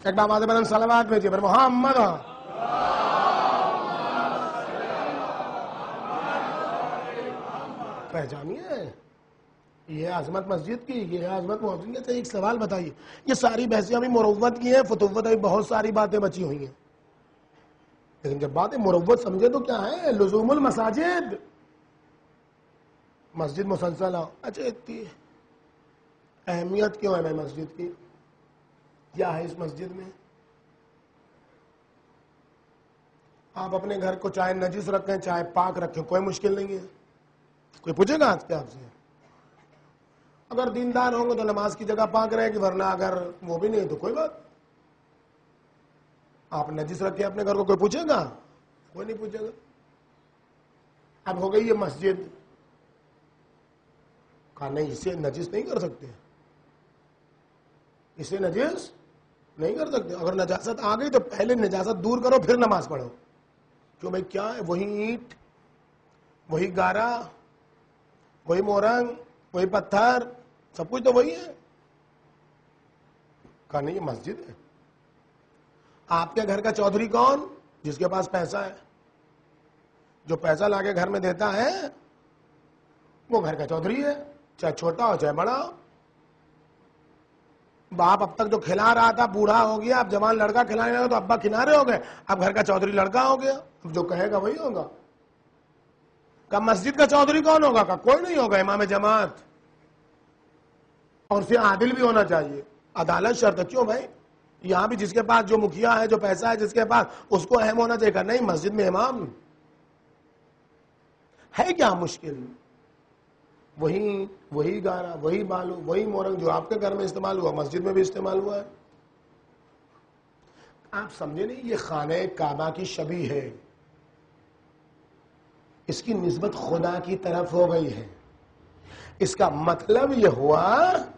ایک بار آواز بلند صلوات بھیجیے پر محمد. پہچانیے یہ عظمت مسجد کی، یہ عظمت مؤذن کی. ایک سوال بتائیے، یہ ساری بحثیں ابھی مروت کی ہیں، فتوت ابھی بہت ساری باتیں بچی ہوئی ہیں، لیکن جب باتیں مروت سمجھے تو کیا ہے؟ لزوم المساجد. مسجد مسلسل. اچھا اتنی اہمیت کیوں ہے میں مسجد کی؟ کیا ہے اس مسجد میں؟ آپ اپنے گھر کو چاہے نجس رکھیں چاہے پاک رکھیں، کوئی مشکل نہیں ہے. کوئی پوچھے گا آپ سے؟ اگر دیندار ہوں گے تو نماز کی جگہ پاک رہے گی، ورنہ اگر وہ بھی نہیں تو کوئی بات. آپ نجس رکھیں اپنے گھر کو، کوئی پوچھے گا؟ کوئی نہیں پوچھے گا. اب ہو گئی یہ مسجد، کہا نہیں اسے نجس نہیں کر سکتے، اسے نجس نہیں کر سکتے. اگر نجاست آ گئی تو پہلے نجاست دور کرو پھر نماز پڑھو. کیوں بھائی کیا ہے؟ وہی اینٹ، وہی گارا، وہی مورنگ، وہی پتھر، سب کچھ تو وہی ہے. کہا نہیں یہ مسجد ہے. آپ کے گھر کا چودھری کون؟ جس کے پاس پیسہ ہے. جو پیسہ لا کے گھر میں دیتا ہے وہ گھر کا چودھری ہے، چاہے چھوٹا ہو چاہے بڑا ہو. باپ اب تک جو کھلا رہا تھا بوڑھا ہو گیا، اب جوان لڑکا کھلانے لگا تو ابا کنارے ہو گئے، اب گھر کا چودھری لڑکا ہو گیا. اب جو کہے گا وہی ہوگا. کہ مسجد کا چودھری کون ہوگا؟ کہ کوئی نہیں ہوگا، امام جماعت. اور پھر عادل بھی ہونا چاہیے. عدالت شرط ہے. کیوں بھائی؟ یہاں بھی جس کے پاس جو مکھیا ہے، جو پیسہ ہے جس کے پاس، اس کو اہم ہونا چاہیے. کہ نہیں مسجد میں امام ہے کیا مشکل؟ وہی گارا، وہی بالو، وہی مورنگ جو آپ کے گھر میں استعمال ہوا مسجد میں بھی استعمال ہوا ہے. آپ سمجھے نہیں؟ یہ خانہ کعبہ کی شبیہ ہے، اس کی نسبت خدا کی طرف ہو گئی ہے. اس کا مطلب یہ ہوا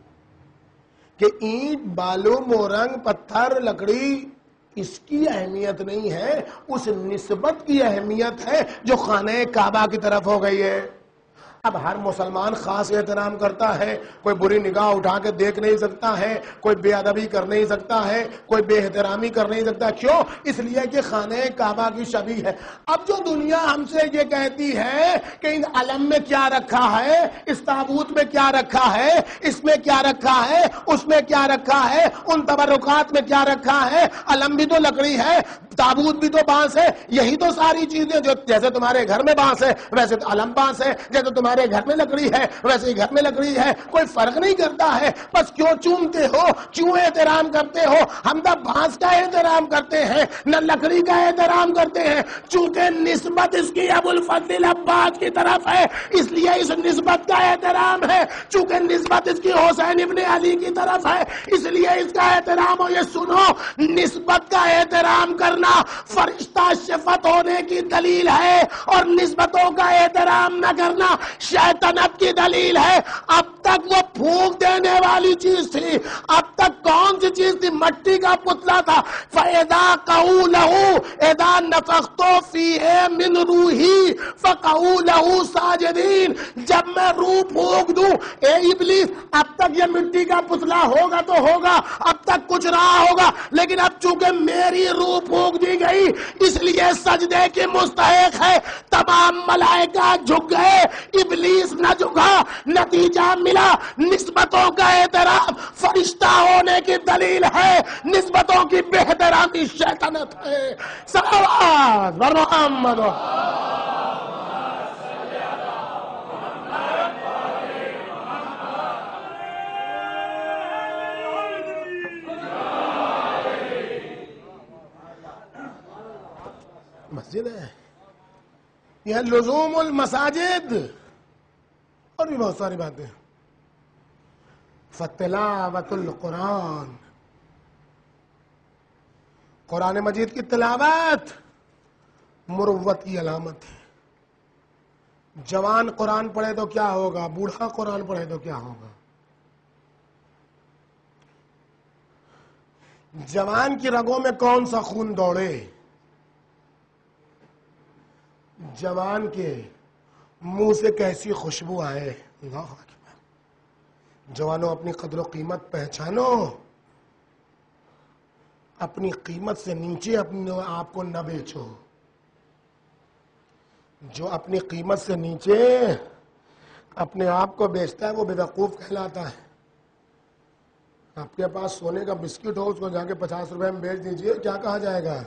کہ اینٹ، بالو، مورنگ، پتھر، لکڑی، اس کی اہمیت نہیں ہے، اس نسبت کی اہمیت ہے جو خانہ کعبہ کی طرف ہو گئی ہے. اب ہر مسلمان خاص احترام کرتا ہے، کوئی بری نگاہ اٹھا کے دیکھ نہیں سکتا ہے، کوئی بے ادبی کر نہیں سکتا ہے، کوئی بے احترامی کر نہیں سکتا. کیوں؟ اس لیے کہ خانہ کعبہ کی شبیہ ہے. اب جو دنیا ہم سے یہ کہتی ہے کہ ان علم میں کیا رکھا ہے، اس تابوت میں کیا رکھا ہے، اس میں کیا رکھا ہے، اس میں کیا رکھا ہے، ان تبرکات میں کیا رکھا ہے. علم بھی تو لکڑی ہے، تابوت بھی تو بانس ہے. یہی تو ساری چیزیں جو جیسے تمہارے گھر میں بانس ہے ویسے تو علم بانس ہے، جیسے تمہارے گھر میں لکڑی ہے ویسے ہی گھر میں لکڑی ہے. کوئی فرق نہیں کرتا ہے. بس کیوں چومتے ہو، کیوں احترام کرتے ہو؟ ہم نہ بانس کا احترام کرتے ہیں نہ لکڑی کا احترام کرتے ہیں. چونکہ نسبت اس کی ابو الفضل عباس کی طرف ہے اس لیے اس نسبت کا احترام ہے. چونکہ نسبت اس کی حسین ابن علی کی طرف ہے اس لیے اس کا احترام ہو. یہ سنو، نسبت کا احترام کرنا فرشتہ صفت ہونے کی دلیل ہے، اور نسبتوں کا احترام نہ کرنا شیطنت کی دلیل ہے. اب تک وہ پھونک دینے والی چیز تھی. اب تک کون سی چیز تھی؟ مٹی کا پتلا تھا. فَإِذَا قَعُوا لَهُ اِذَا نَفَخْتُ فِيهِ مِنْ رُوحِي فَقَعُوا لَهُ سَاجِدِينَ. جب میں روح پھونک دوں، اے ابلیس، اب تک یہ مٹی کا پتلا ہوگا تو ہوگا، اب تک کچھ رہا ہوگا، لیکن اب چونکہ میری روح پھونک دی گئی اس لیے سجدے کی مستحق ہے. تمام ملائکہ جھک گئے، ابلیس نہ جھکا. نتیجہ ملا نسبتوں کا احترام فرشتہ ہونے کی دلیل ہے، نسبتوں کی بے احترامی شیطنت ہے. صلوات بر محمد. مسجد ہے یہ لزوم المساجد، اور بھی بہت ساری باتیں. فتلاوت القرآن، قرآن مجید کی تلاوت مروت کی علامت ہے. جوان قرآن پڑھے تو کیا ہوگا، بوڑھا قرآن پڑھے تو کیا ہوگا. جوان کی رگوں میں کون سا خون دوڑے، جوان کے منہ سے کیسی خوشبو آئے. اللہ اکبر. جوانوں اپنی قدر و قیمت پہچانو. اپنی قیمت سے نیچے اپنے آپ کو نہ بیچو. جو اپنی قیمت سے نیچے اپنے آپ کو بیچتا ہے وہ بیوقوف کہلاتا ہے. آپ کے پاس سونے کا بسکٹ ہو، اس کو جا کے 50 روپے میں بیچ دیجئے، کیا کہا جائے گا؟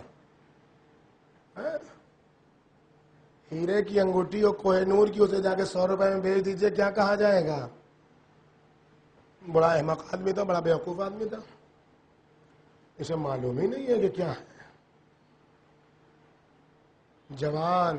ہیرے کی انگوٹھی ہو کوہ نور کی، اسے جا کے 100 روپے میں بیچ دیجئے، کیا کہا جائے گا؟ بڑا احمق آدمی تھا، بڑا بیوقوف آدمی تھا، اسے معلوم ہی نہیں ہے کہ کیا ہے. جوان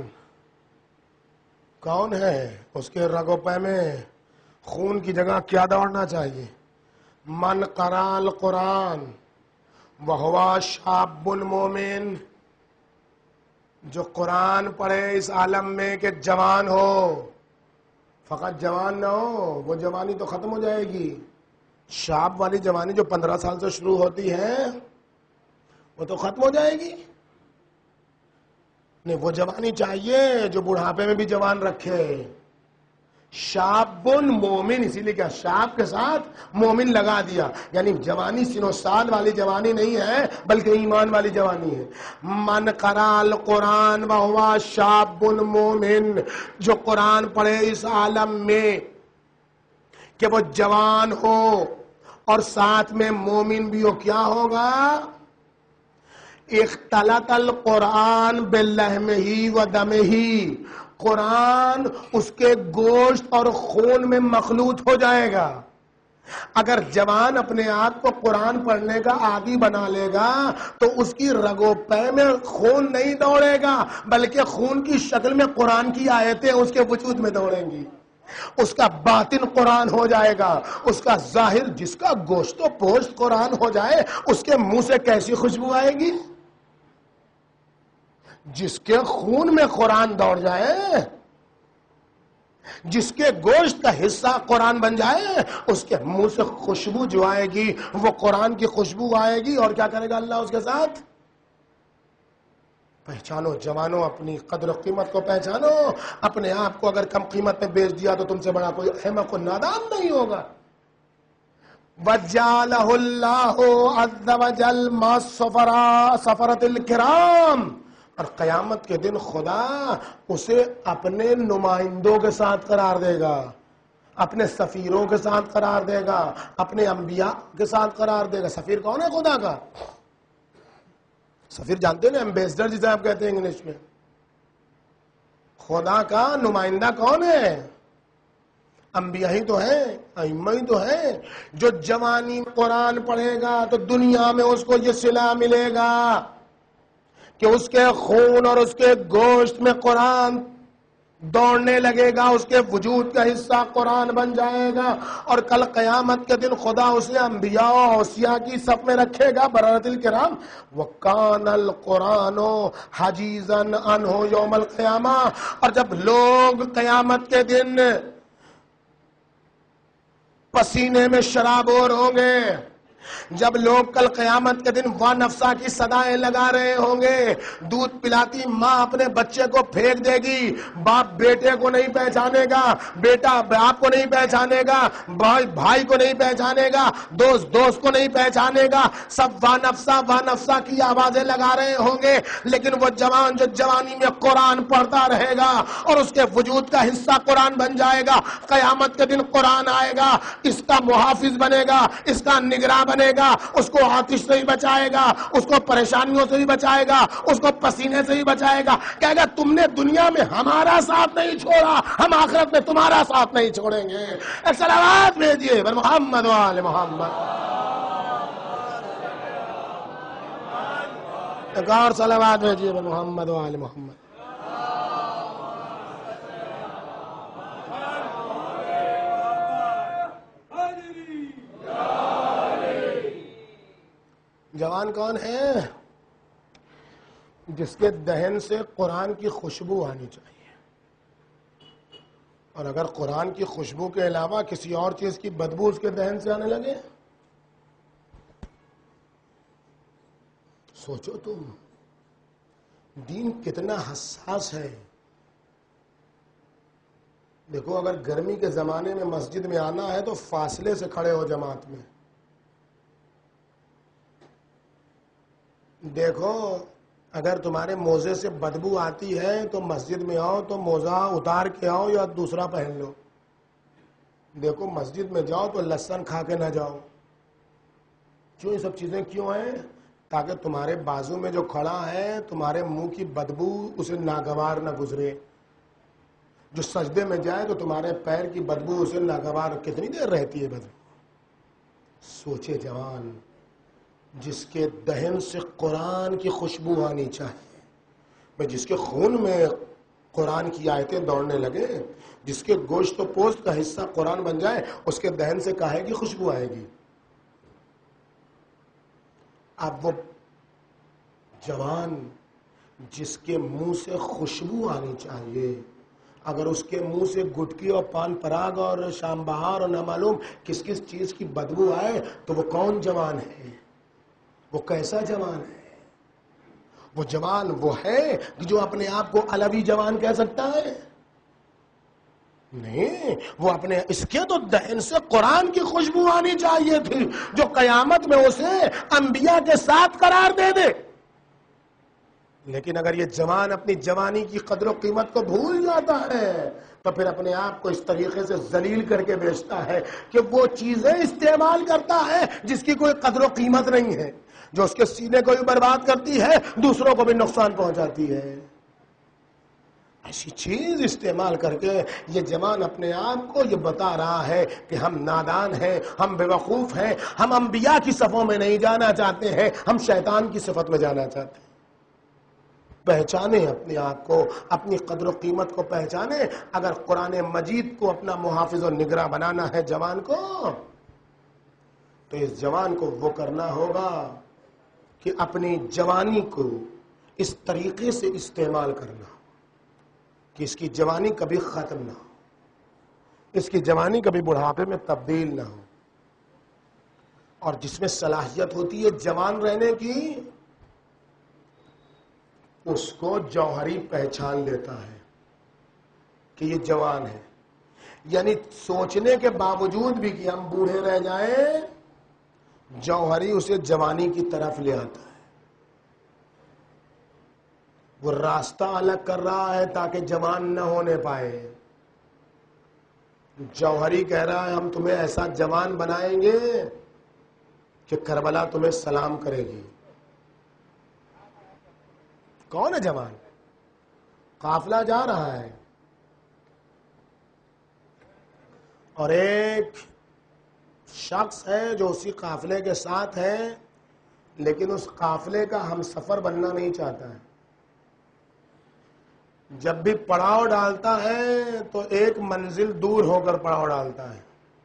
کون ہے؟ اس کے رگ و پے میں خون کی جگہ کیا دوڑنا چاہیے؟ من قرأ القرآن وہو شاب مومن. جو قرآن پڑھے اس عالم میں کہ جوان ہو، فقط جوان نہ ہو، وہ جوانی تو ختم ہو جائے گی. شاب والی جوانی جو 15 سال سے شروع ہوتی ہے وہ تو ختم ہو جائے گی. نہیں، وہ جوانی چاہیے جو بڑھاپے میں بھی جوان رکھے. شاب مومن، اسی لیے کیا شاب کے ساتھ مومن لگا دیا، یعنی جوانی سن و سال والی جوانی نہیں ہے بلکہ ایمان والی جوانی ہے. من قرأ القرآن وہو شاب مومن. جو قرآن پڑھے اس عالم میں کہ وہ جوان ہو اور ساتھ میں مومن بھی ہو، کیا ہوگا؟ اختلط القرآن بلحمہ و دمہ. قرآن اس کے گوشت اور خون میں مخلوط ہو جائے گا. اگر جوان اپنے آپ کو قرآن پڑھنے کا عادی بنا لے گا تو اس کی رگو پے میں خون نہیں دوڑے گا بلکہ خون کی شکل میں قرآن کی آیتیں اس کے وجود میں دوڑیں گی. اس کا باطن قرآن ہو جائے گا، اس کا ظاہر، جس کا گوشت و پوشت قرآن ہو جائے اس کے منہ سے کیسی خوشبو آئے گی؟ جس کے خون میں قرآن دوڑ جائے، جس کے گوشت کا حصہ قرآن بن جائے، اس کے منہ سے خوشبو جو آئے گی وہ قرآن کی خوشبو آئے گی. اور کیا کرے گا اللہ اس کے ساتھ؟ پہچانو جوانوں، اپنی قدر و قیمت کو پہچانو. اپنے آپ کو اگر کم قیمت میں بیچ دیا تو تم سے بڑا کوئی احمق و نادان نہیں ہوگا. وَجَعَلَهُ اللَّهُ عَزَّ وَجَلَّ مَعَ السَّفَرَةِ الْكِرَامِ. اور قیامت کے دن خدا اسے اپنے نمائندوں کے ساتھ قرار دے گا، اپنے سفیروں کے ساتھ قرار دے گا، اپنے انبیاء کے ساتھ قرار دے گا. سفیر کون ہے خدا کا؟ سفیر جانتے ہیں نا، ایمبیسڈر جسے آپ کہتے ہیں انگلش میں. خدا کا نمائندہ کون ہے؟ انبیاء ہی تو ہیں، ائمہ ہی تو ہیں. جو جوانی قرآن پڑھے گا تو دنیا میں اس کو یہ صلہ ملے گا کہ اس کے خون اور اس کے گوشت میں قرآن دوڑنے لگے گا، اس کے وجود کا حصہ قرآن بن جائے گا. اور کل قیامت کے دن خدا اسے انبیاء و اوصیاء کی صف میں رکھے گا بررۃ الکرام. وَكَانَ الْقُرْآنُ حَجِيزًا عَنْهُ يَوْمَ الْقِيَامَةِ. اور جب لوگ قیامت کے دن پسینے میں شرابور ہوں گے، جب لوگ کل قیامت کے دن وا نفسا کی صدائیں لگا رہے ہوں گے، دودھ پلاتی ماں اپنے بچے کو پھینک دے گی، باپ بیٹے کو نہیں پہچانے گا، بیٹا باپ کو نہیں پہچانے گا، بھائی بھائی کو نہیں پہچانے گا، دوست دوست کو نہیں پہچانے گا، سب وا نفسا کی آوازیں لگا رہے ہوں گے. لیکن وہ جوان جو جوانی میں قرآن پڑھتا رہے گا اور اس کے وجود کا حصہ قرآن بن جائے گا، قیامت کے دن قرآن آئے گا، اس کا محافظ بنے گا، اس کا نگراں بنے گا، اس کو آتش سے ہی بچائے گا، اس کو پریشانیوں سے ہی بچائے گا، اس کو پسینے سے ہی بچائے گا. کہے گا تم نے دنیا میں ہمارا ساتھ نہیں چھوڑا، ہم آخرت میں تمہارا ساتھ نہیں چھوڑیں گے. ایک صلوات بھیجیے بر محمد و آل محمد. ایک اور صلوات بھیجیے بر محمد و آل محمد. جوان کون ہے؟ جس کے دہن سے قرآن کی خوشبو آنی چاہیے. اور اگر قرآن کی خوشبو کے علاوہ کسی اور چیز کی بدبو اس کے دہن سے آنے لگے، سوچو تم دین کتنا حساس ہے. دیکھو اگر گرمی کے زمانے میں مسجد میں آنا ہے تو فاصلے سے کھڑے ہو جماعت میں. دیکھو اگر تمہارے موزے سے بدبو آتی ہے تو مسجد میں آؤ تو موزہ اتار کے آؤ یا دوسرا پہن لو. دیکھو مسجد میں جاؤ تو لہسن کھا کے نہ جاؤ. کیوں یہ سب چیزیں کیوں ہیں؟ تاکہ تمہارے بازو میں جو کھڑا ہے تمہارے منہ کی بدبو اسے ناگوار نہ گزرے. جو سجدے میں جائے تو تمہارے پیر کی بدبو اسے ناگوار کتنی دیر رہتی ہے بدبو. سوچے جوان، جس کے دہن سے قرآن کی خوشبو آنی چاہیے، جس کے خون میں قرآن کی آیتیں دوڑنے لگے، جس کے گوشت و پوست کا حصہ قرآن بن جائے، اس کے دہن سے کاہے کی خوشبو آئے گی؟ اب وہ جوان جس کے منہ سے خوشبو آنی چاہیے، اگر اس کے منہ سے گٹکی اور پان پراگ اور شام بہار اور نہ معلوم کس کس چیز کی بدبو آئے تو وہ کون جوان ہے؟ وہ کیسا جوان ہے؟ وہ جوان وہ ہے جو اپنے آپ کو علوی جوان کہہ سکتا ہے؟ نہیں، وہ اپنے اس کے تو دہن سے قرآن کی خوشبو آنی چاہیے تھی جو قیامت میں اسے انبیاء کے ساتھ قرار دے دے. لیکن اگر یہ جوان اپنی جوانی کی قدر و قیمت کو بھول جاتا ہے تو پھر اپنے آپ کو اس طریقے سے ذلیل کر کے بیچتا ہے کہ وہ چیزیں استعمال کرتا ہے جس کی کوئی قدر و قیمت نہیں ہے، جو اس کے سینے کو بھی برباد کرتی ہے، دوسروں کو بھی نقصان پہنچاتی ہے. ایسی چیز استعمال کر کے یہ جوان اپنے آپ کو یہ بتا رہا ہے کہ ہم نادان ہیں، ہم بے وقوف ہیں، ہم انبیاء کی صفوں میں نہیں جانا چاہتے ہیں، ہم شیطان کی صفت میں جانا چاہتے ہیں. پہچانے اپنے آپ کو، اپنی قدر و قیمت کو پہچانے. اگر قرآن مجید کو اپنا محافظ و نگراں بنانا ہے جوان کو، تو اس جوان کو وہ کرنا ہوگا کہ اپنی جوانی کو اس طریقے سے استعمال کرنا کہ اس کی جوانی کبھی ختم نہ ہو، اس کی جوانی کبھی بڑھاپے میں تبدیل نہ ہو. اور جس میں صلاحیت ہوتی ہے جوان رہنے کی، اس کو جوہری پہچان لیتا ہے کہ یہ جوان ہے. یعنی سوچنے کے باوجود بھی کہ ہم بوڑھے رہ جائیں، جوہری اسے جوانی کی طرف لے آتا ہے. وہ راستہ الگ کر رہا ہے تاکہ جوان نہ ہونے پائے. جوہری کہہ رہا ہے ہم تمہیں ایسا جوان بنائیں گے کہ کربلا تمہیں سلام کرے گی. کون ہے جوان؟ قافلہ جا رہا ہے اور ایک شخص ہے جو اسی قافلے کے ساتھ ہے، لیکن اس قافلے کا ہم سفر بننا نہیں چاہتا ہے. جب بھی پڑاؤ ڈالتا ہے تو ایک منزل دور ہو کر پڑاؤ ڈالتا ہے،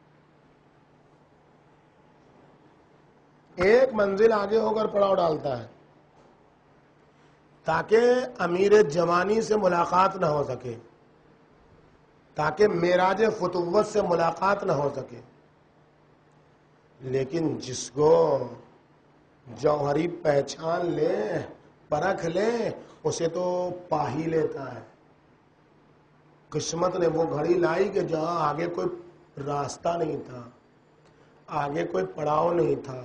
ایک منزل آگے ہو کر پڑاؤ ڈالتا ہے تاکہ امیر جوانی سے ملاقات نہ ہو سکے، تاکہ معراج فتوت سے ملاقات نہ ہو سکے. لیکن جس کو جوہری پہچان لے، پرکھ لے، اسے تو پا ہی لیتا ہے. قسمت نے وہ گھڑی لائی کہ جہاں آگے کوئی راستہ نہیں تھا، آگے کوئی پڑاؤ نہیں تھا،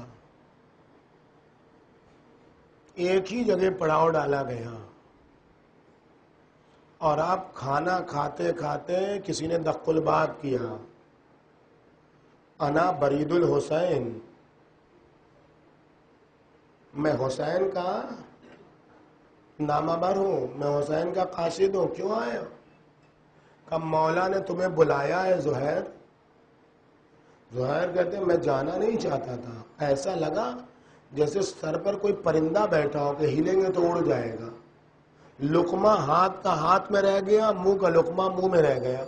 ایک ہی جگہ پڑاؤ ڈالا گیا. اور آپ کھانا کھاتے کھاتے کسی نے دق الباب کیا، انا برید الحسین، میں حسین کا نامور ہوں، میں حسین کا قاصد ہوں. کیوں آئے ہو؟ کہ مولا نے تمہیں بلایا ہے زہیر. زہیر کہتے ہیں میں جانا نہیں چاہتا تھا، ایسا لگا جیسے سر پر کوئی پرندہ بیٹھا ہو کہ ہلیں گے تو اڑ جائے گا. لقمہ ہاتھ کا ہاتھ میں رہ گیا، منہ کا لقمہ منہ میں رہ گیا.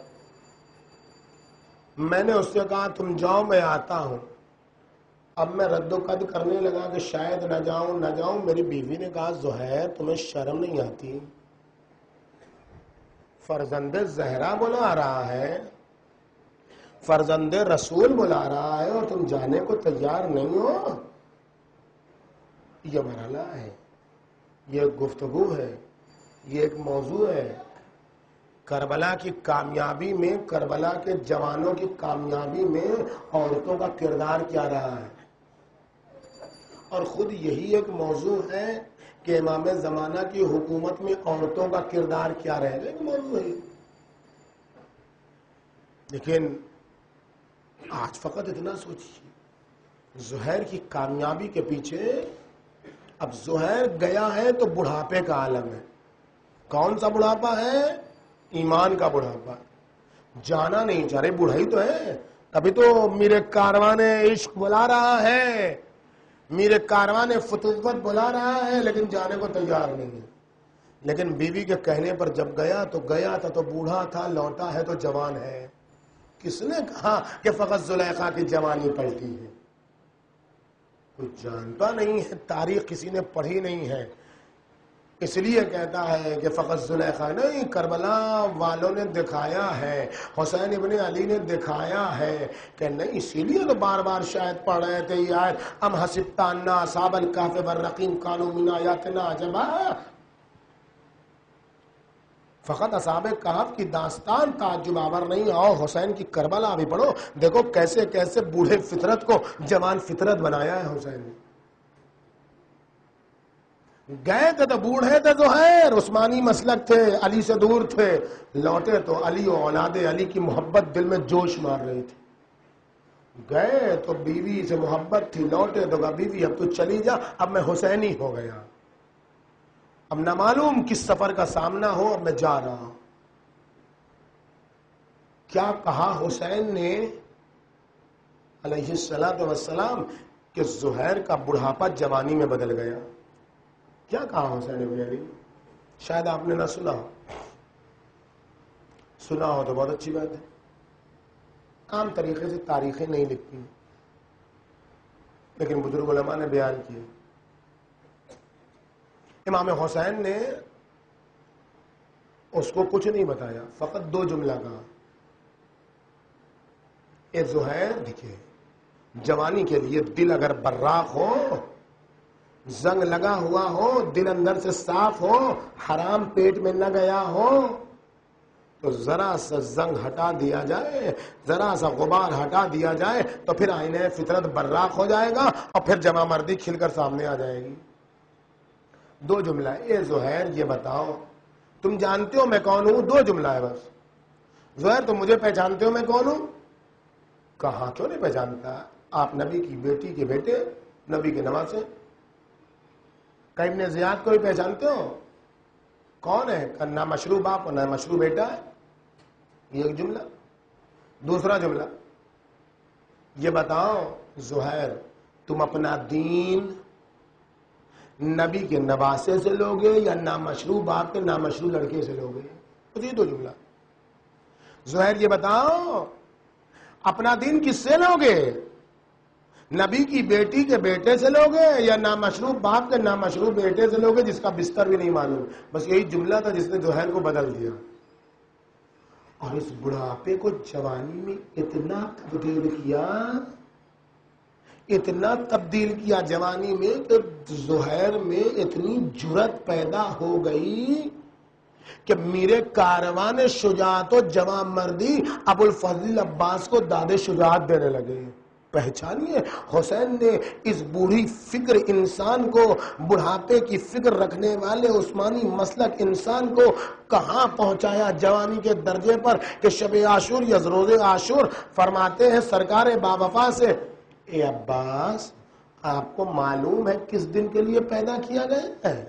میں نے اس سے کہا تم جاؤ میں آتا ہوں. اب میں رد و قد کرنے لگا کہ شاید نہ جاؤں نہ جاؤں. میری بیوی نے کہا زہیر تمہیں شرم نہیں آتی؟ فرزند زہرا بلا رہا ہے، فرزند رسول بلا رہا ہے اور تم جانے کو تیار نہیں ہو. یہ مرحلہ ہے، یہ ایک گفتگو ہے، یہ ایک موضوع ہے. کربلا کی کامیابی میں، کربلا کے جوانوں کی کامیابی میں عورتوں کا کردار کیا رہا ہے. اور خود یہی ایک موضوع ہے کہ امام زمانہ کی حکومت میں عورتوں کا کردار کیا رہے گا، موضوع ہے۔ لیکن آج فقط اتنا سوچیے، زہیر کی کامیابی کے پیچھے اب زہیر گیا ہے تو بڑھاپے کا عالم ہے۔ کون سا بڑھاپا ہے؟ ایمان کا بڑھاپا۔ جانا نہیں چاہ رہے، بوڑھائی تو ہے، ابھی تو میرے کاروان عشق بلا رہا ہے، میرے کاروان فتوت بلا رہا ہے، لیکن جانے کو تیار نہیں ہے۔ لیکن بیوی کے کہنے پر جب گیا تو بوڑھا تھا، لوٹا ہے تو جوان ہے۔ کس نے کہا کہ فقط زلیخا کی جوانی پلٹی ہے؟ کوئی جانتا نہیں ہے، تاریخ کسی نے پڑھی نہیں ہے، اس لیے کہتا ہے کہ فقط زلیخا نہیں، کربلا والوں نے دکھایا ہے، حسین ابن علی نے دکھایا ہے کہ نہیں، اسی لیے تو بار بار شاید پڑھ رہے تھے یہ آیت، ام حسبت ان اصحاب الکہف والرقیم کانوا من آیاتنا عجبا۔ فقط اصحاب کہف کی داستان تعجب آور نہیں، اور حسین کی کربلا بھی پڑھو، دیکھو کیسے کیسے بوڑھے فطرت کو جوان فطرت بنایا ہے حسین نے۔ گئے تھے تو بوڑھے تھے زہیر، عثمانی مسلک تھے، علی سے دور تھے، لوٹے تو علی و اولاد علی کی محبت دل میں جوش مار رہی تھی۔ گئے تو بیوی سے محبت تھی، لوٹے تو کہا بیوی اب تو چلی جا، اب میں حسینی ہو گیا، اب نہ معلوم کس سفر کا سامنا ہو، اب میں جا رہا ہوں۔ کیا کہا حسین نے علیہ السلام کہ زہیر کا بڑھاپا جوانی میں بدل گیا؟ کیا کہا حسین ابن علی؟ شاید آپ نے نہ سنا ہو، سنا ہو تو بہت اچھی بات ہے۔ عام طریقے سے تاریخیں نہیں لکھتی، لیکن بزرگ علماء نے بیان کیے۔ امام حسین نے اس کو کچھ نہیں بتایا، فقط دو جملہ کہا، اے زہیر، دیکھیں جوانی کے لیے دل اگر براق ہو، زنگ لگا ہوا ہو، دل اندر سے صاف ہو، حرام پیٹ میں نہ گیا ہو، تو ذرا سا زنگ ہٹا دیا جائے، ذرا سا غبار ہٹا دیا جائے تو پھر آئینہ فطرت براق ہو جائے گا، اور پھر جمع مردی کھل کر سامنے آ جائے گی۔ دو جملہ، اے زہیر یہ بتاؤ تم جانتے ہو میں کون ہوں؟ دو جملہ ہے بس۔ زہیر تم مجھے پہچانتے ہو میں کون ہوں؟ کہاں کیوں نہیں پہچانتا، آپ نبی کی بیٹی کے بیٹے، نبی کے نواسے۔ ابن زیاد کو بھی پہچانتے ہو؟ کون ہے؟ نہ مشروع باپ اور نہ مشروع بیٹا ہے۔ یہ ایک جملہ۔ دوسرا جملہ، یہ بتاؤ زہیر تم اپنا دین نبی کے نواسے سے لوگے یا نامشروع باپ کے نامشروع لڑکے سے لوگے؟ تو یہ دو جملہ۔ زہیر یہ بتاؤ اپنا دین کس سے لوگے، نبی کی بیٹی کے بیٹے سے لوگے یا نامشروع باپ کے نامشروع بیٹے سے لوگے جس کا بستر بھی نہیں معلوم؟ بس یہی جملہ تھا جس نے زہیر کو بدل دیا۔ اور اس بڑھاپے کو جوانی میں اتنا تبدیل کیا، اتنا تبدیل کیا جوانی میں کہ زہیر میں اتنی جرأت پیدا ہو گئی کہ میرے کاروان شجاعت و جواں مردی ابو الفضل عباس کو داد شجاعت دینے لگے۔ پہچانیے حسین نے اس بوڑھی فکر انسان کو، بڑھاپے کی فکر رکھنے والے عثمانی مسلک انسان کو کہاں پہنچایا جوانی کے درجے پر کہ شب عاشور یا روز عاشور فرماتے ہیں سرکار باوفا سے، اے عباس آپ کو معلوم ہے کس دن کے لیے پیدا کیا گیا ہے؟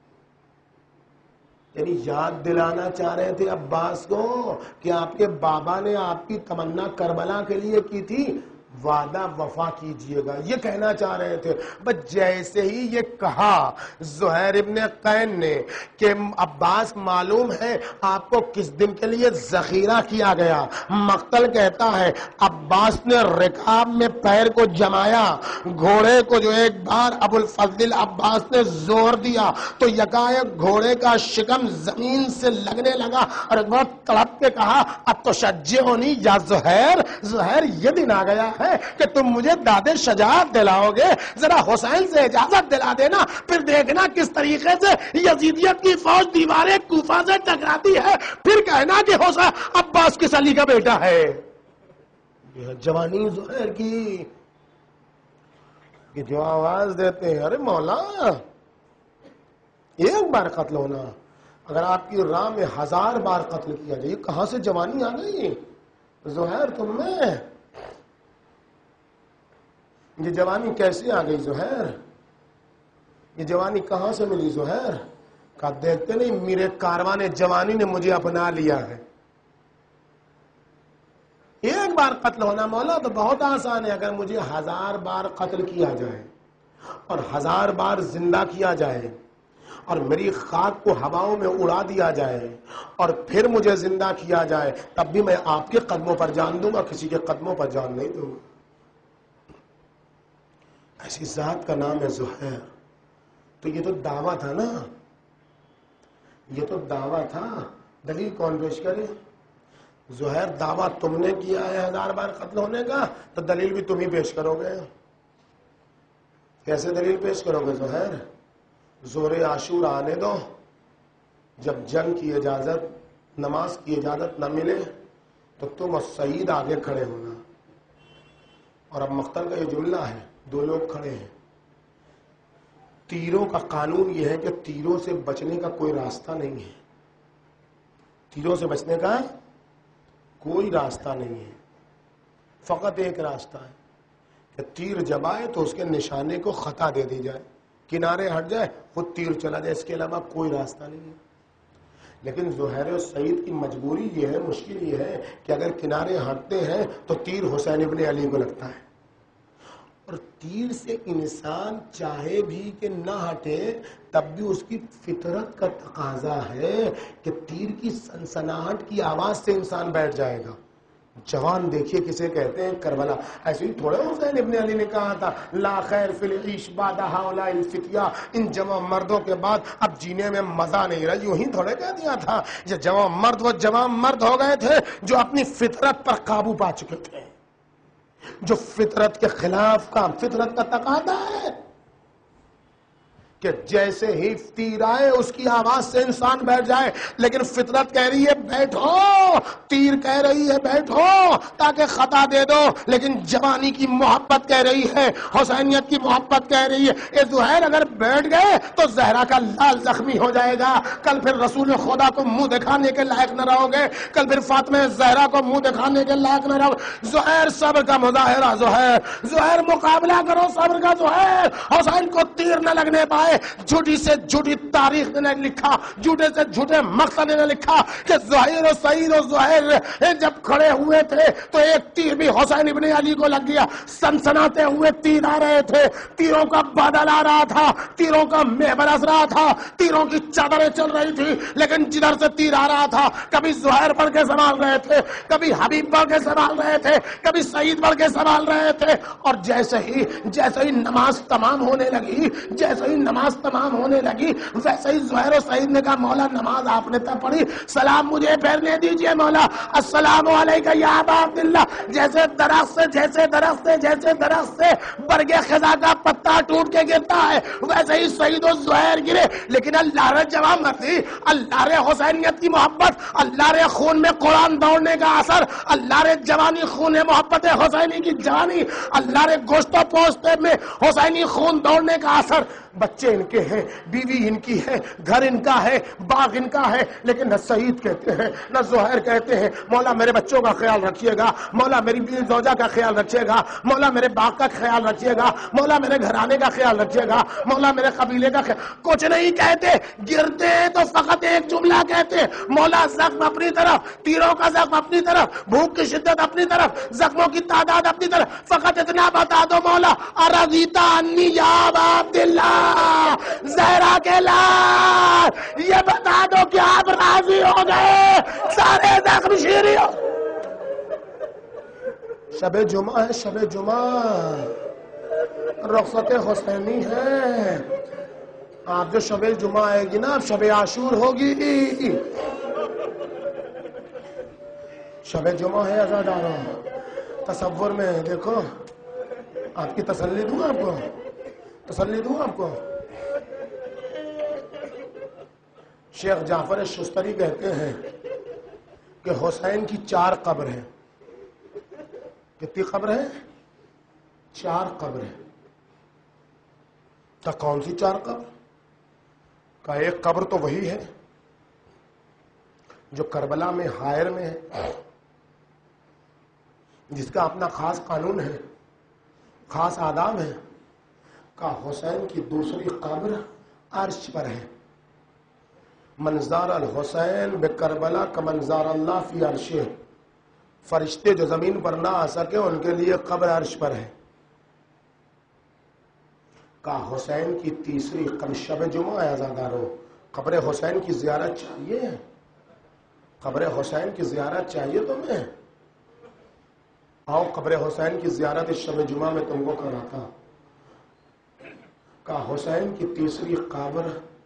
یعنی یاد دلانا چاہ رہے تھے عباس کو کہ آپ کے بابا نے آپ کی تمنا کربلا کے لیے کی تھی، وعدہ وفا کیجئے گا، یہ کہنا چاہ رہے تھے۔ بس جیسے ہی یہ کہا زہیر ابن قین نے کہ عباس معلوم ہے آپ کو کس دن کے لیے ذخیرہ کیا گیا، مقتل کہتا ہے عباس نے رکاب میں پیر کو جمایا، گھوڑے کو جو ایک بار ابو الفضل عباس نے زور دیا تو یکایک گھوڑے کا شکم زمین سے لگنے لگا، اور ایک بار تڑپ کے کہا اب تو شجعونی یا زہیر، زہیر یہ دن آ گیا ہے کہ تم مجھے داد شجاعت دلاؤ گے، ذرا حسین سے اجازت دلا دینا، پھر دیکھنا کس طریقے سے یزیدیت کی فوج دیواریں کوفہ سے ٹکراتی ہے، پھر کہنا کہ حسین عباس کس علی کا بیٹا ہے۔ یہ جوانی زہیر کی کہ جو آواز دیتے ہیں، ارے مولا ایک بار قتل ہونا، اگر آپ کی راہ میں 1000 بار قتل کیا جائے، کہاں سے جوانی آ گئی زہیر تم میں؟ یہ جوانی کیسے آ گئی زہیر؟ یہ جوانی کہاں سے ملی زہیر؟ کہا دیکھتے نہیں میرے کاروان جوانی نے مجھے اپنا لیا ہے۔ ایک بار قتل ہونا مولا تو بہت آسان ہے، اگر مجھے 1000 بار قتل کیا جائے اور 1000 بار زندہ کیا جائے اور میری خاک کو ہواؤں میں اڑا دیا جائے اور پھر مجھے زندہ کیا جائے، تب بھی میں آپ کے قدموں پر جان دوں گا، کسی کے قدموں پر جان نہیں دوں گا۔ ایسی ذات کا نام ہے زہیر۔ تو یہ تو دعویٰ تھا نا، یہ تو دعویٰ تھا، دلیل کون پیش کرے؟ زہیر دعویٰ تم نے کیا ہے 1000 بار قتل ہونے کا، تو دلیل بھی تم ہی پیش کرو گے۔ کیسے دلیل پیش کرو گے زہیر؟ زور عاشور آنے دو، جب جنگ کی اجازت، نماز کی اجازت نہ ملے تو تم اور سعید آگے کھڑے ہونا، اور اب مقتل کا یہ جملہ ہے، 2 لوگ کھڑے ہیں۔ تیروں کا قانون یہ ہے کہ تیروں سے بچنے کا کوئی راستہ نہیں ہے، تیروں سے بچنے کا کوئی راستہ نہیں ہے، فقط ایک راستہ ہے کہ تیر جب آئے تو اس کے نشانے کو خطا دے دی جائے، کنارے ہٹ جائے خود تیر چلا جائے، اس کے علاوہ کوئی راستہ نہیں ہے۔ لیکن زہیر و سعید کی مجبوری یہ ہے، مشکل یہ ہے کہ اگر کنارے ہٹتے ہیں تو تیر حسین ابن علی کو لگتا ہے، اور تیر سے انسان چاہے بھی کہ نہ ہٹے تب بھی اس کی فطرت کا تقاضا ہے کہ تیر کی سنسناہٹ کی آواز سے انسان بیٹھ جائے گا۔ جوان دیکھیے کسے کہتے ہیں، کربلا۔ ایسے ہی تھوڑے حسین ابن علی نے کہا تھا لا خیر فی العیش بعد ہؤلاء الفتیہ، ان جوان مردوں کے بعد اب جینے میں مزہ نہیں رہا، یوں ہی تھوڑے کہہ دیا تھا۔ یہ جوان مرد وہ جوان مرد ہو گئے تھے جو اپنی فطرت پر قابو پا چکے تھے، جو فطرت کے خلاف کام، فطرت کا تقاضا ہے کہ جیسے ہی تیر آئے اس کی آواز سے انسان بیٹھ جائے، لیکن فطرت کہہ رہی ہے بیٹھو، تیر کہہ رہی ہے بیٹھو تاکہ خطا دے دو، لیکن جوانی کی محبت کہہ رہی ہے، حسینیت کی محبت کہہ رہی ہے اے زہیر اگر بیٹھ گئے تو زہرا کا لال زخمی ہو جائے گا، کل پھر رسول خدا کو منہ دکھانے کے لائق نہ رہو گے، کل پھر فاطمہ زہرا کو منہ دکھانے کے لائق نہ رہو۔ زہیر صبر کا مظاہرہ، زہیر مقابلہ کرو صبر کا زہیر۔ حسین کو تیر نہ لگنے پائے، جھوٹی سے جھوٹی تاریخ نے لکھا، جھوٹے سے جھوٹے مقصد نے لکھا کہ زہیر و سعید و زہیر جب کھڑے ہوئے تھے تو ایک تیر بھی حسین ابن علی کو لگ گیا، سنسناتے ہوئے تیر آ رہے تھے، تیروں کا بادل آ رہا تھا، تیروں کا مہ برس رہا تھا، تیروں کی چادریں چل رہی تھی، لیکن جدھر سے تیر آ رہا تھا کبھی زہیر بڑھ کے سنبھال رہے تھے، کبھی حبیب بڑھ کے سنبھال رہے تھے، کبھی سعید بڑھ کے سنبھال رہے تھے، اور جیسے ہی نماز تمام ہونے لگی، جیسے ہی نماز تمام ہونے لگی ویسے ہی زہیر و سعید نے کہا مولا نماز آپ نے تب پڑھی، سلام مجھے پھیرنے دیجئے مولا، السلام علیکہ یا ابا عبداللہ۔ جیسے درخت سے برگ خزاں کا پتا ٹوٹ کے گرتا ہے ویسے ہی سعید و زہیر گرے، لیکن اللہ رے جوان مرضی، اللہ رے حسینیت کی محبت، اللہ رے خون میں قرآن دوڑنے کا اثر، اللہ رے جوانی خون محبت حسینی کی جوانی، اللہ رے گوشت و پوست میں حسینی خون دوڑنے کا اثر۔ بچے ان کے ہیں، بیوی ان کی ہے، گھر ان کا ہے، باغ ان کا ہے، لیکن نہ سعید کہتے ہیں نہ زہیر کہتے ہیں مولا میرے بچوں کا خیال رکھیے گا، مولا میری بیوی زوجہ کا خیال رکھیے گا، مولا میرے باغ کا خیال رکھیے گا، مولا میرے گھرانے کا خیال رکھیے گا، مولا میرے قبیلے کا خیال۔ کچھ نہیں کہتے، گرتے تو فقط ایک جملہ کہتے، مولا زخم اپنی طرف، تیروں کا زخم اپنی طرف، بھوک کی شدت اپنی طرف، زخموں کی تعداد اپنی طرف، فقط اتنا بتا دو مولا ارضیتا انی یا ابا عبداللہ، زہرا کے لال یہ بتا دو کہ آپ راضی ہو گئے، سارے زخم شیری ہو۔ شب جمعہ ہے، شب جمعہ رخصت حسینی ہے، آپ جو شب جمعہ آئے گی نا اب شب عاشور ہوگی، شب جمعہ ہے عزاداروں، تصور میں دیکھو، آپ کی تسلی دوں آپ کو، تسلی دوں آپ کو۔ شیخ جعفر شستری کہتے ہیں کہ حسین کی 4 قبر ہیں۔ کتنی قبر ہیں؟ 4 قبر ہیں۔ تو کون سی 4 قبر؟ کا ایک قبر تو وہی ہے جو کربلا میں حائر میں ہے، جس کا اپنا خاص قانون ہے، خاص آداب ہے۔ کا حسین کی دوسری قبر عرش پر ہے۔ منظار الحسین بکربلا کا منظار اللہ فی عرشہ، فرشتے جو زمین پر نہ آ سکے ان کے لیے قبر عرش پر ہے۔ کا حسین کی تیسری قبر شب جمعہ ہے عزادارو، قبر حسین کی زیارت چاہیے؟ قبر حسین کی زیارت چاہیے تمہیں؟ آؤ قبر حسین کی زیارت اس شب جمعہ میں تم کو کراتا ہوں۔ کا حسین کی تیسری قبر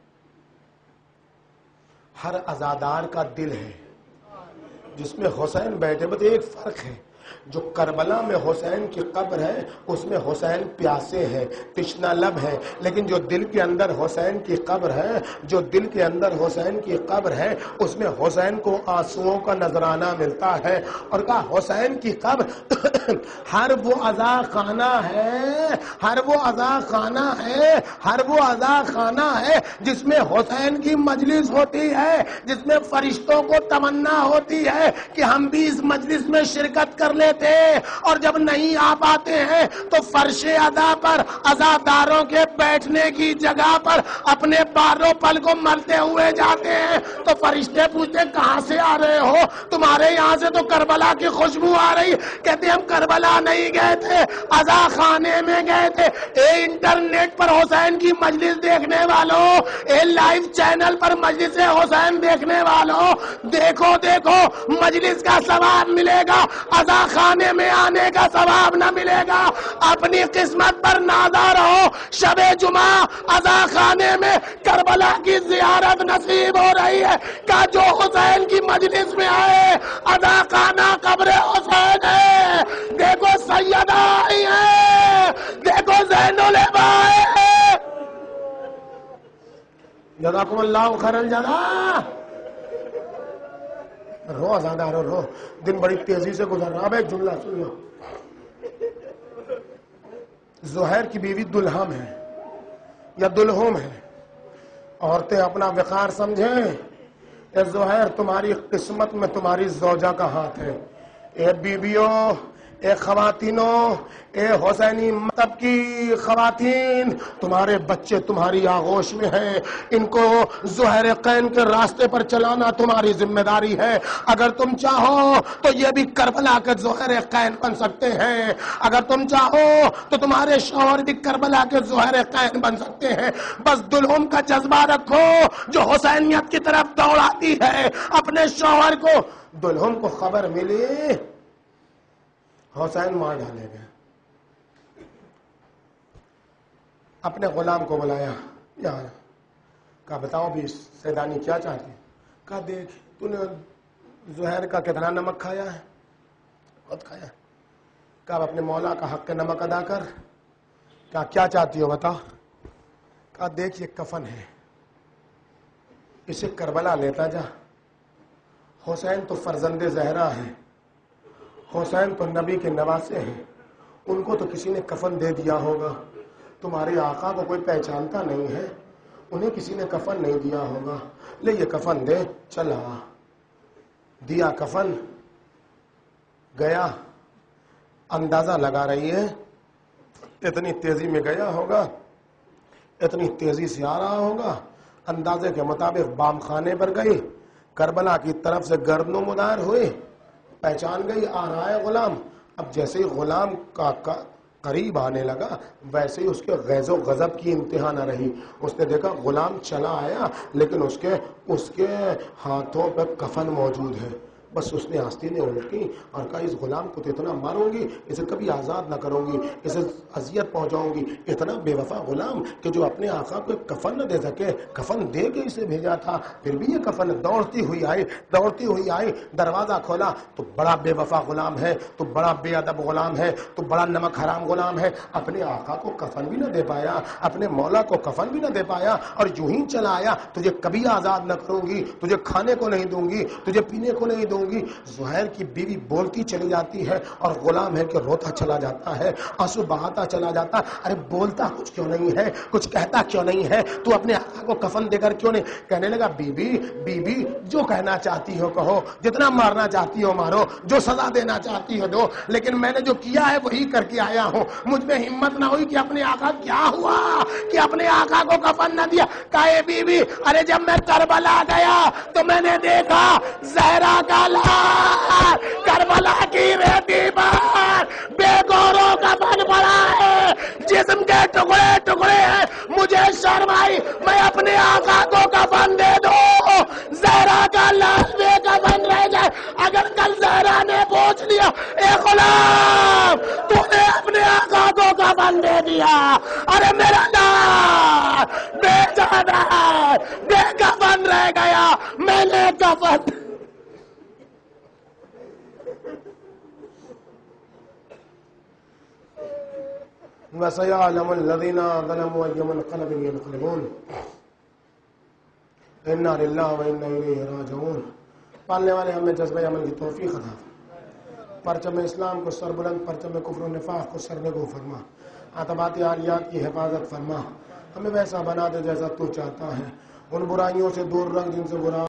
ہر عزادار کا دل ہے جس میں حسین بیٹھے، بس ایک فرق ہے، جو کربلا میں حسین کی قبر ہے اس میں حسین پیاسے ہیں، تشنا لب ہے، لیکن جو دل کے اندر حسین کی قبر ہے، جو دل کے اندر حسین کی قبر ہے اس میں حسین کو آنسوؤں کا نذرانہ ملتا ہے۔ اور کہا حسین کی قبر ہر وہ عزا خانہ ہے، ہر وہ عزا خانہ ہے، ہر وہ عزا خانہ ہے جس میں حسین کی مجلس ہوتی ہے، جس میں فرشتوں کو تمنا ہوتی ہے کہ ہم بھی اس مجلس میں شرکت کر لیتے، اور جب نہیں آ پاتے ہیں تو فرش ادا پر عزاداروں کے بیٹھنے کی جگہ پر اپنے باروں پل کو ملتے ہوئے جاتے ہیں تو فرشتے پوچھتے کہاں سے آ رہے ہو؟ تمہارے یہاں سے تو کربلا کی خوشبو آ رہی۔ کہتے ہم کربلا نہیں گئے تھے، عزا خانے میں گئے تھے۔ اے انٹرنیٹ پر حسین کی مجلس دیکھنے والوں، اے لائیو چینل پر مجلس حسین دیکھنے والوں، دیکھو دیکھو مجلس کا ثواب ملے گا، عزا خانے میں آنے کا ثواب نہ ملے گا۔ اپنی قسمت پر نازا رہو، شب جمعہ عزا خانے میں کربلا کی زیارت نصیب ہو رہی ہے۔ کہ جو حسین کی مجلس میں آئے، عزا خانہ قبر حسین ہے۔ دیکھو سیدہ آئی ہے، دیکھو زین العباد ہے۔ جزاکم اللہ خیر الجزا۔ رو آزادارو رو، دن بڑی تیزی سے گزر رہا۔ اب ایک جملہ سن لو، زہیر کی بیوی دلہم ہے یا دلہم ہے، عورتیں اپنا وقار سمجھیں۔ اے زہیر تمہاری قسمت میں تمہاری زوجہ کا ہاتھ ہے۔ اے بیویوں، اے خواتینوں، اے حسینی مذہب کی خواتین، تمہارے بچے تمہاری آغوش میں ہیں، ان کو زہر قین کے راستے پر چلانا تمہاری ذمہ داری ہے۔ اگر تم چاہو تو یہ بھی کربلا کے زہر قین بن سکتے ہیں، اگر تم چاہو تو تمہارے شوہر بھی کربلا کے زہر قین بن سکتے ہیں۔ بس دلہم کا جذبہ رکھو جو حسینیت کی طرف دوڑاتی ہے اپنے شوہر کو۔ دلہم کو خبر ملی حسین مار ڈالے گئے، اپنے غلام کو بلایا، یہاں کہا بتاؤ بھی سیدانی کیا چاہتی؟ کہا دیکھ تو نے زہیر کا کتنا نمک کھایا ہے؟ بہت کھایا۔ کہا اپنے مولا کا حق نمک ادا کر۔ کہا کیا چاہتی ہو بتا؟ کہا دیکھ یہ کفن ہے، اسے کربلا لیتا جا۔ حسین تو فرزند زہرا ہے، حسین تو نبی کے نواسے ہیں، ان کو تو کسی نے کفن دے دیا ہوگا۔ تمہارے آقا کو کوئی پہچانتا نہیں ہے، انہیں کسی نے کفن نہیں دیا ہوگا، لے یہ کفن دے، چلا دیا کفن۔ گیا، اندازہ لگا رہی ہے اتنی تیزی میں گیا ہوگا، اتنی تیزی سے آ رہا ہوگا، اندازے کے مطابق بام خانے پر گئی، کربلا کی طرف سے گردن و مدار ہوئی، پہچان گئی آ رہا ہے غلام۔ اب جیسے ہی غلام کا قریب آنے لگا ویسے ہی اس کے غیظ و غضب کی انتہا نہ رہی۔ اس نے دیکھا غلام چلا آیا لیکن اس کے ہاتھوں پہ کفن موجود ہے۔ بس اس نے آستینیں الٹی اور کہا اس غلام کو تو اتنا ماروں گی اسے کبھی آزاد نہ کروں گی، اسے اذیت پہنچاؤں گی۔ اتنا بے وفا غلام کہ جو اپنے آقا کو کفن نہ دے سکے، کفن دے کے اسے بھیجا تھا، پھر بھی یہ کفن دوڑتی ہوئی آئی، دروازہ کھولا تو بڑا بے وفا غلام ہے، تو بڑا بے ادب غلام ہے، تو بڑا نمک حرام غلام ہے، اپنے آقا کو کفن بھی نہ دے پایا، اپنے مولا کو کفن بھی نہ دے پایا، اور یوں ہی چلا آیا تجھے کبھی آزاد نہ کروں گی، تجھے کھانے کو نہیں دوں گی، تجھے پینے کو نہیں دوں دوں گی. زہیر کی بیوی بولتی چلی جاتی ہے اور غلام ہے کہ روتا چلا جاتا ہے, آنسو بہاتا چلا جاتا. ارے بولتا کچھ کیوں نہیں ہے, کچھ کہتا کیوں نہیں ہے, تو اپنے آقا کو کفن دے کر کیوں نہیں؟ کہنے لگا بی بی جو کہنا چاہتی ہو کہو, جتنا مارنا چاہتی ہو مارو, جو سزا دینا چاہتی ہو دو, لیکن میں نے جو کیا ہے وہی کر کے آیا ہوں. مجھ میں ہمت نہ ہوئی کہ اپنے آقا, کیا ہوا کہ اپنے آقا کو کفن نہ دیا. کہے بی بی ارے جب میں کربلا گیا تو میں نے دیکھا زہرا کا لال کربلا کی ریتی پر بے گوروں کا بن پڑا ہے, جسم کے ٹکڑے ٹکڑے ہیں. مجھے شرم آئی, میں اپنے آقا کو کفن دے دوں, زہرا کا لال بے کفن رہ جائے. اگر کل زہرا نے پوچھ لیا اے غلام تو نے اپنے آقا کو کفن دے دیا, ارے میرا لال بے جان ہے, بے کفن رہ گیا, میں نے کفن. وَسَيَعْلَمُ الَّذِينَ ظَلَمُوا أَيَّ مُنْقَلَبٍ يَنْقَلِبُونَ اِنَّا لِلَّهِ وَإِنَّا إِلَيْهِ رَاجِعُونَ. پالنے والے ہمیں جذبہ عمل کی توفیق عطا فرما, پرچم اسلام کو سر بلند, پرچم کفر و نفاق کو سرنگو فرما, عتبات عالیات کی حفاظت فرما, ہمیں ویسا بنا دے جیسا تو چاہتا ہے, ان برائیوں سے دور رکھ جن سے برا